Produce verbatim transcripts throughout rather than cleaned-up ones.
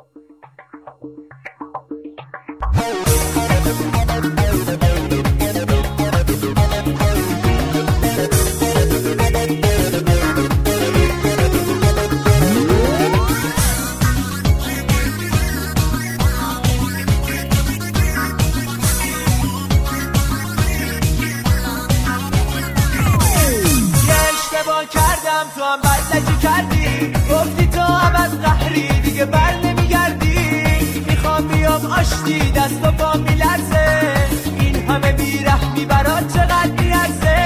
کردم تو هم بدلکی کردی، گفتی تو هم از قهری دیگه بر نمیگردی. میخوام بیام آشتی دست و پا میلرزه، این همه بیرحمی برات چقدر میارزه.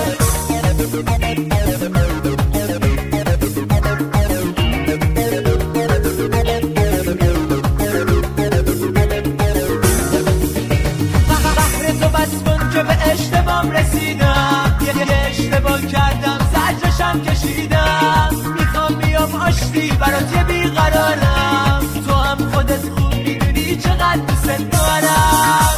قهر تو بس کن که به اشتبام رسیدم، یه اشتباه کردم زجرشم کشیدم. میخوام بیام آشتی برات یه بیقرارم، تو هم خودت خوب میدونی چقدر دوست دارم.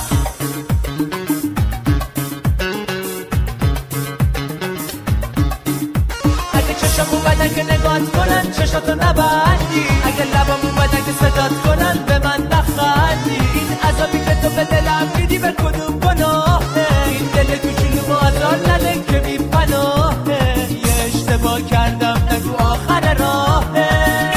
اگه چشم اومدن که نگات کنن چشاتو نبندی، اگه لبام اومدن که صدات کنن به من نخندی. این عذابی که تو به دلم میدی به کدوم گناهه؟ این دل کوچولو آزار نده که بی پناهه. یه اشتباه کردم نگو آخر راهه.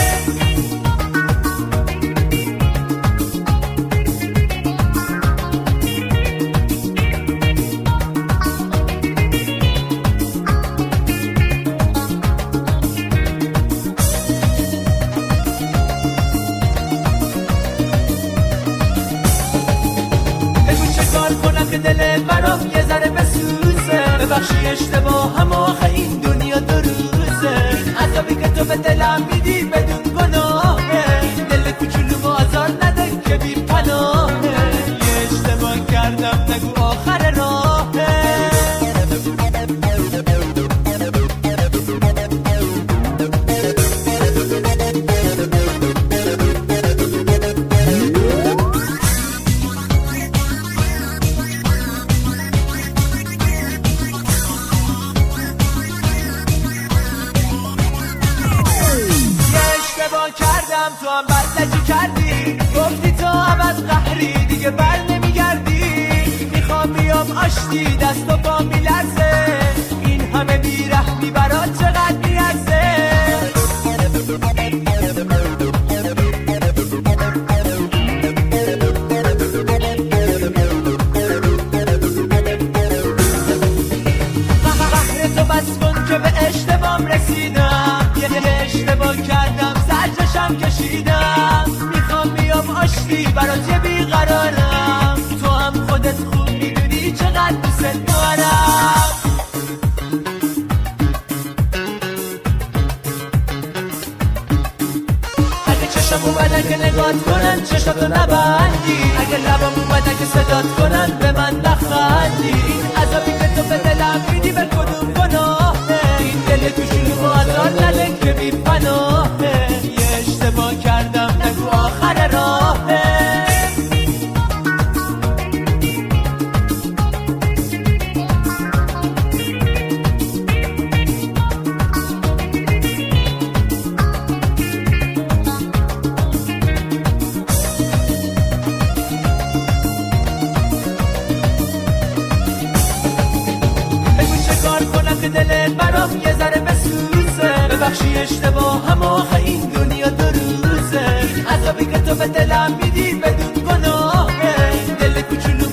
که دلت برام یه ذره بسوزه، ببخشی اشتباه هم آخه این دنیا دو روزه. این عذابی که تو به دلم میدی بدون گناهه، دل کوچولو آزار نده که بی پناهه. یه اشتباه کردم نگو آخر راهه. کردم تو هم بدلکی کردی، گفتی تو هم از قهری دیگه بر نمیگردی. میخوام بیام آشتی دست و پا میلرزه، این همه بیرحمی برات چقدر میارزه. قهر تو بس کن که به اشتبام رسیدم، یه اشتباه کردم زجرشم کشیدم. میخوام بیام آشتی برات یه بیقرارم، تو هم خودت خوب میدونی چقدر دوست دارم. اگه چشم اومدن که نگات کنن چشاتو نبندی، اگه لبام اومدن که صدات کنن به من نخندی. این عذابی که تو به دلم میدی به کدوم گناهه؟ این دل کوچولو آزار نده که بی پناهه. یه اشتباه کردم نگو آخر راهه. دلت برام یه ذره بسوزه، ببخشی اشتباه هم آخه این دنیا دو روزه. این عذابی که تو به دلم میدی بدون گناهه، دل کوچولو